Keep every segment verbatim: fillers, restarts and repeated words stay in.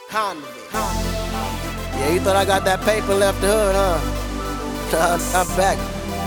Convict. Yeah, you thought I got that paper left the hood, huh? Nah, I'm back.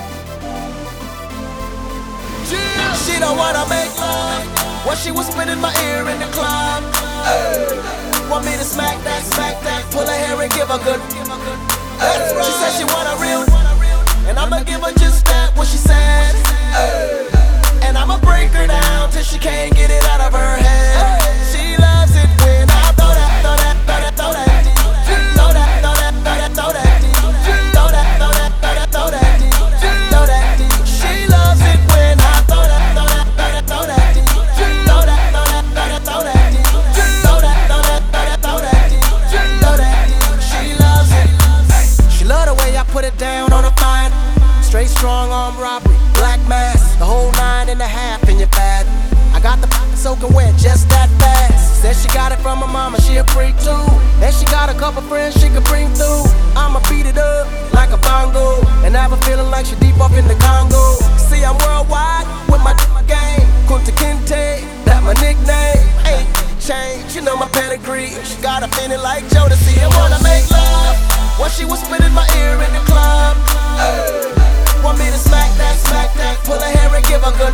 She don't wanna make love while she was spinning my ear in the club. Ay. Want me to smack that, smack that, pull her hair and give her good. That's right. She said she want a real, and I'ma give her just that, what she said. Ay. And I'ma break her down till she can't get it out of her head. Ay. She loves it when I throw that, throw that, throw that, throw that. Throw that, throw that, throw that, throw that. Throw that, throw that, throw that, throw that. Throw that. She loves it when I throw that, throw that, throw that, throw that. Throw that, throw that, throw that, throw that. Throw that, throw that, throw that, throw that. Throw that. She loves it. She love the way I put it down on the fine. Straight strong arm robbery, black mask, the whole nine and a half in your bag. I got the soaking wet just that fast. Said she got it from her mama, she a freak too. And she got a couple friends she could bring through. I'ma beat it up like a bongo, and have her feeling like she deep off in the Congo. See, I'm worldwide with my game. Kunta Kinte, that my nickname. Ain't changed, you know my pedigree. She got a feeling like Jodeci and wanna make love while she was spinning my ear in the club. Ay. Want me to smack that, smack that, pull her hair and give her good.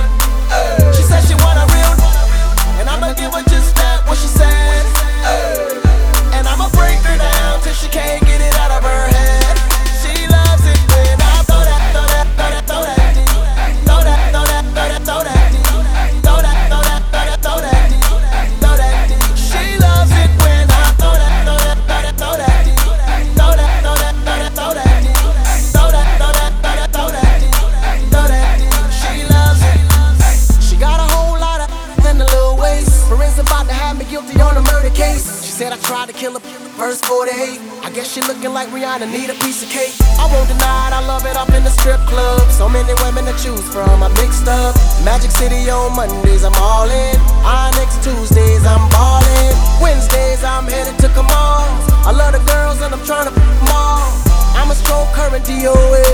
Ay. She said she want a real, and I'ma give her just that, what she said. Ay. And I'ma break her down till she can't get it out of her head. She loves it when I throw that, throw that, throw that, throw that. Throw that, throw that, throw that, throw that. Throw that, throw that, throw that, throw that. Throw that. She loves it when I throw that, throw that, throw that, throw that. Throw that, throw that, throw that, throw that. Throw that, throw that, throw that, throw that. Throw that. She loves it. She got a whole lot of in the little waist. Friends about to have me guilty on a murder case. She said I tried to kill her, verse forty-eight. I guess she looking like Rihanna, need a piece of cake. I won't deny it, I love it up in the strip club. So many women to choose from, I mixed up. Magic City on Mondays, I'm all in. Onyx Tuesdays, I'm ballin'. Wednesdays, I'm headed to Kamal. I love the girls and I'm trying to f them all. I'ma stroke her and D O A.